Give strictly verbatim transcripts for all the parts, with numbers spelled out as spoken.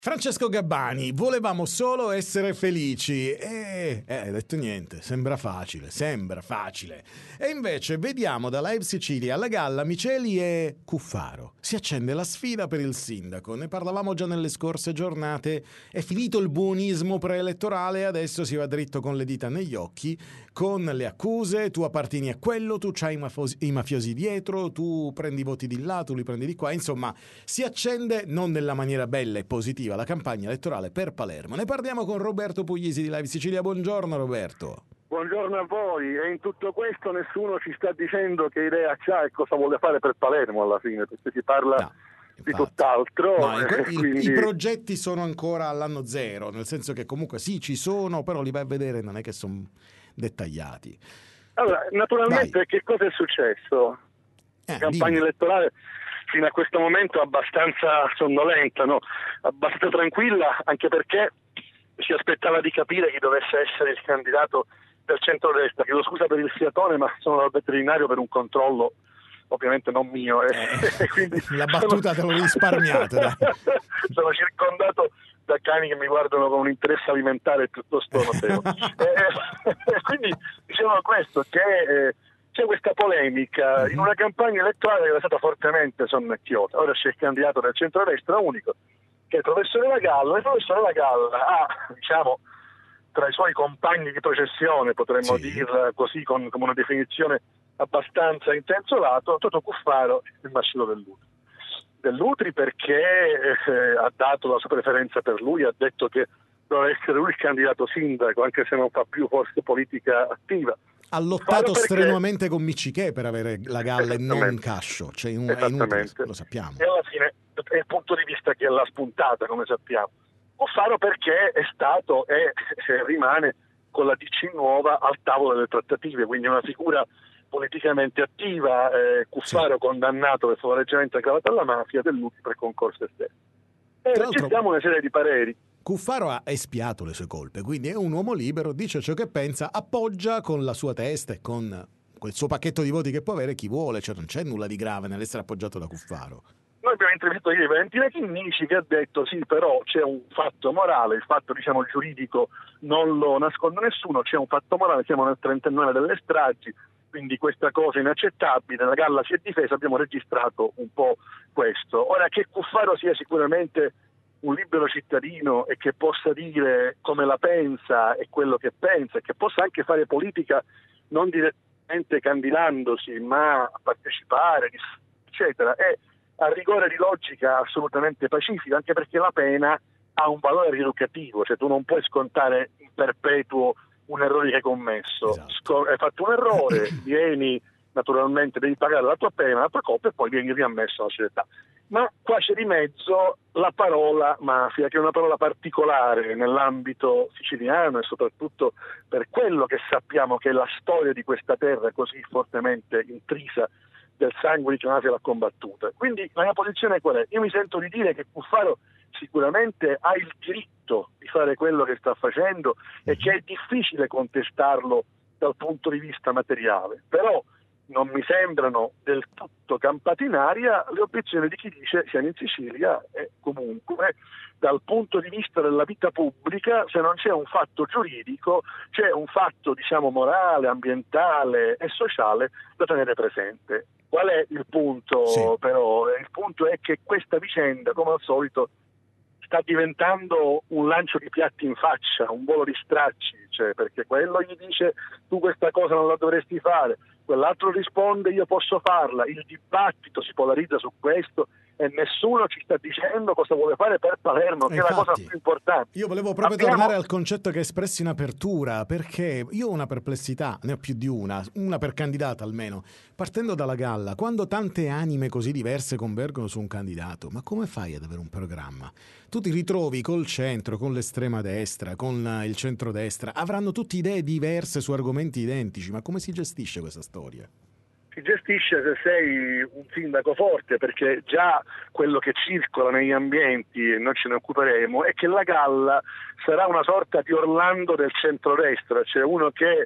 Francesco Gabbani, volevamo solo essere felici e eh, hai detto niente, sembra facile, sembra facile. E invece vediamo da Live Sicilia alla Galla, Miceli e Cuffaro. Si accende la sfida per il sindaco, ne parlavamo già nelle scorse giornate, è finito il buonismo preelettorale, adesso si va dritto con le dita negli occhi, con le accuse, tu appartieni a quello, tu c'hai i mafiosi, i mafiosi dietro, tu prendi i voti di là, tu li prendi di qua, insomma si accende non nella maniera bella e positiva la campagna elettorale per Palermo. Ne parliamo con Roberto Puglisi di Live Sicilia. Buongiorno Roberto. Buongiorno a voi, e in tutto questo nessuno ci sta dicendo che idea c'ha e cosa vuole fare per Palermo alla fine, perché si parla no, di tutt'altro. No, i, quindi... i progetti sono ancora all'anno zero, nel senso che comunque sì, ci sono, però li vai a vedere, non è che sono dettagliati. Allora, naturalmente Vai. Che cosa è successo? Eh, La campagna dimmi. elettorale fino a questo momento abbastanza sonnolenta, no? Abbastanza tranquilla, anche perché si aspettava di capire chi dovesse essere il candidato del centrodestra. Chiedo scusa per il fiatone, ma sono dal veterinario per un controllo ovviamente non mio. Eh. Eh, Quindi la battuta sono... te l'ho risparmiata. Dai. Sono circondato da cani che mi guardano con un interesse alimentare piuttosto notevole. eh, quindi diciamo questo, che eh, c'è questa polemica in una campagna elettorale che era stata fortemente sonnecchiosa. Ora c'è il candidato del centrodestra unico, che è il professore Lagalla. Il professore Lagalla ha, diciamo, tra i suoi compagni di processione, potremmo sì. dirla così, con, con una definizione abbastanza intenzolato, Toto Cuffaro, il Marcello Dell'Utri. Dell'Utri perché eh, ha dato la sua preferenza per lui, ha detto che doveva essere lui il candidato sindaco, anche se non fa più forse politica attiva. Ha lottato perché... strenuamente con Miccichè per avere la Galla e non Cascio, cioè un, è inutile, lo sappiamo. E alla fine è il punto di vista che l'ha spuntata, come sappiamo. Cuffaro perché è stato e rimane con la D C nuova al tavolo delle trattative, quindi una figura politicamente attiva. eh, Cuffaro sì. condannato per favoreggiamento aggravato alla mafia, Dell'Utri per concorso esterno. E registriamo una serie di pareri. Cuffaro ha espiato le sue colpe, quindi è un uomo libero, dice ciò che pensa, appoggia con la sua testa e con quel suo pacchetto di voti che può avere chi vuole, cioè non c'è nulla di grave nell'essere appoggiato da Cuffaro. Noi abbiamo intervistato ieri Valentina Chinnici, che ha detto sì, però c'è un fatto morale, il fatto diciamo giuridico non lo nasconde nessuno, c'è un fatto morale, siamo nel trentanove delle stragi, quindi questa cosa è inaccettabile, la Galla si è difesa, abbiamo registrato un po' questo. Ora, che Cuffaro sia sicuramente un libero cittadino e che possa dire come la pensa e quello che pensa, e che possa anche fare politica non direttamente candidandosi, ma partecipare, eccetera, è a rigore di logica assolutamente pacifica, anche perché la pena ha un valore rieducativo, cioè tu non puoi scontare in perpetuo un errore che hai commesso. Esatto. Sc- hai fatto un errore, vieni, naturalmente devi pagare la tua pena, la tua colpa, e poi vieni riammesso alla società. Ma qua c'è di mezzo la parola mafia, che è una parola particolare nell'ambito siciliano e soprattutto per quello che sappiamo che è la storia di questa terra così fortemente intrisa del sangue di chi la mafia l'ha combattuta. Quindi la mia posizione qual è? Io mi sento di dire che Cuffaro sicuramente ha il diritto di fare quello che sta facendo e che è difficile contestarlo dal punto di vista materiale, però non mi sembrano del tutto campate in aria le obiezioni di chi dice siamo in Sicilia e comunque dal punto di vista della vita pubblica, se non c'è un fatto giuridico, c'è un fatto diciamo morale, ambientale e sociale da tenere presente. Qual è il punto sì. però? Il punto è che questa vicenda, come al solito, sta diventando un lancio di piatti in faccia, un volo di stracci, cioè perché quello gli dice tu questa cosa non la dovresti fare, quell'altro risponde io posso farla, il dibattito si polarizza su questo e nessuno ci sta dicendo cosa vuole fare per Palermo, che infatti, è la cosa più importante. Io volevo proprio Abbiamo... tornare al concetto che espressi in apertura, perché io ho una perplessità, ne ho più di una, una per candidata almeno, partendo dalla Galla, quando tante anime così diverse convergono su un candidato, ma come fai ad avere un programma? Tu ti ritrovi col centro, con l'estrema destra, con il centrodestra, avranno tutte idee diverse su argomenti identici, ma come si gestisce questa storia? Si gestisce se sei un sindaco forte, perché già quello che circola negli ambienti, e noi ce ne occuperemo, è che la Galla sarà una sorta di Orlando del centrodestra, cioè uno che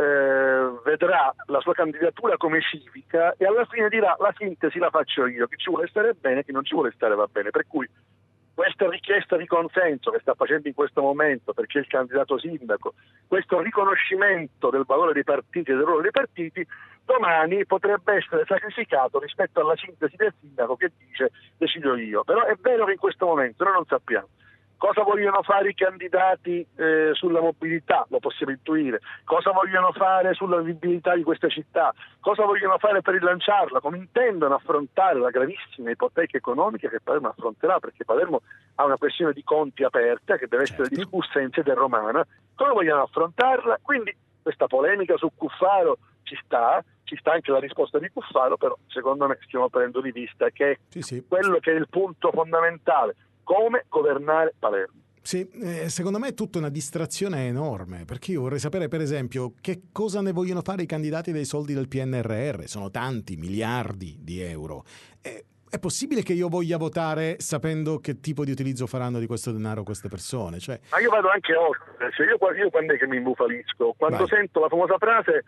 eh, vedrà la sua candidatura come civica e alla fine dirà la sintesi la faccio io, chi ci vuole stare bene, chi non ci vuole stare va bene, per cui questa richiesta di consenso che sta facendo in questo momento perché il candidato sindaco, questo riconoscimento del valore dei partiti e del ruolo dei partiti, domani potrebbe essere sacrificato rispetto alla sintesi del sindaco che dice decido io. Però è vero che in questo momento noi non sappiamo cosa vogliono fare i candidati eh, sulla mobilità, lo possiamo intuire, cosa vogliono fare sulla vivibilità di questa città, cosa vogliono fare per rilanciarla, come intendono affrontare la gravissima ipoteca economica che Palermo affronterà, perché Palermo ha una questione di conti aperta che deve essere certo. discussa in sede romana, come vogliono affrontarla. Quindi questa polemica su Cuffaro ci sta, ci sta anche la risposta di Cuffaro, però secondo me stiamo prendendo di vista che è sì, sì. quello che è il punto fondamentale: come governare Palermo. Sì, eh, secondo me è tutta una distrazione enorme, perché io vorrei sapere per esempio che cosa ne vogliono fare i candidati dei soldi del P N R R, sono tanti miliardi di euro. Eh, è possibile che io voglia votare sapendo che tipo di utilizzo faranno di questo denaro queste persone? Cioè... Ma io vado anche oltre, cioè io, io quando è che mi imbufalisco? Quando Vai. sento la famosa frase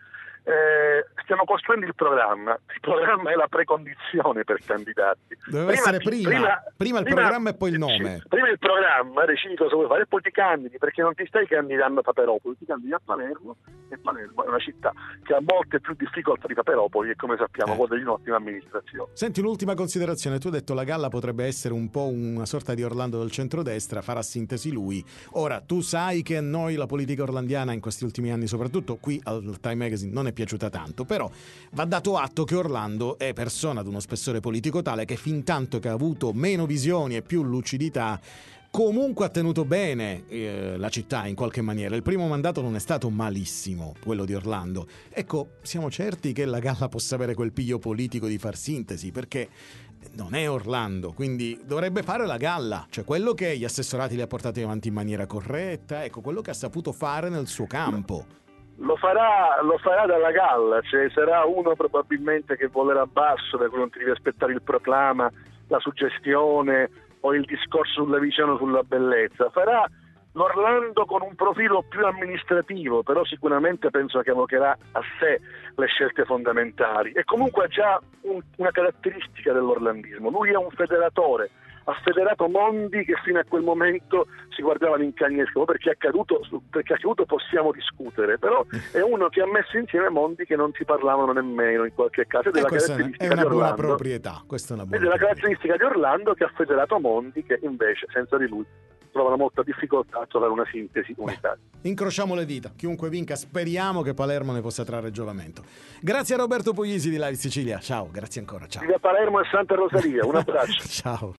Eh, stiamo costruendo il programma. Il programma è la precondizione per candidati. Doveva Prima, essere prima. Prima, prima il prima, programma e poi il nome. Prima il programma, decidi cosa vuoi fare e poi ti candidi, perché non ti stai candidando a Paperopoli, ti candidi a Palermo, e Palermo è una città che ha molte più difficoltà di Paperopoli e, come sappiamo, Eh. gode di un'ottima amministrazione. Senti, un'ultima considerazione. Tu hai detto la Galla potrebbe essere un po' una sorta di Orlando del centrodestra, farà sintesi lui. Ora, tu sai che a noi la politica orlandiana in questi ultimi anni, soprattutto qui al Time Magazine, non è piaciuta tanto, però va dato atto che Orlando è persona ad uno spessore politico tale che fin tanto che ha avuto meno visioni e più lucidità, comunque ha tenuto bene eh, la città in qualche maniera. Il primo mandato non è stato malissimo, quello di Orlando. Ecco, siamo certi che la Galla possa avere quel piglio politico di far sintesi, perché non è Orlando, quindi dovrebbe fare la Galla, cioè quello che gli assessorati li ha portati avanti in maniera corretta, ecco, quello che ha saputo fare nel suo campo. Lo farà, lo farà dalla Galla, cioè sarà uno probabilmente che volerà basso, per cui non ti devi aspettare il proclama, la suggestione o il discorso sulla visione, sulla bellezza. Farà l'Orlando con un profilo più amministrativo, però sicuramente penso che evocherà a sé le scelte fondamentali. E comunque ha già un, una caratteristica dell'orlandismo: lui è un federatore. Ha federato mondi che fino a quel momento si guardavano in cagnesco. Perché è accaduto, perché è accaduto possiamo discutere, però è uno che ha messo insieme mondi che non si parlavano nemmeno in qualche caso. Ed è la caratteristica è una di buona Orlando. proprietà. Questa è una buona Ed è la proprietà. caratteristica di Orlando, che ha federato mondi che invece senza di lui trovano molta difficoltà a trovare una sintesi unitaria. Incrociamo le dita, chiunque vinca, speriamo che Palermo ne possa trarre giovamento. Grazie a Roberto Puglisi di Live Sicilia, ciao, grazie ancora, ciao. Viva Palermo e Santa Rosalia, un abbraccio. Ciao.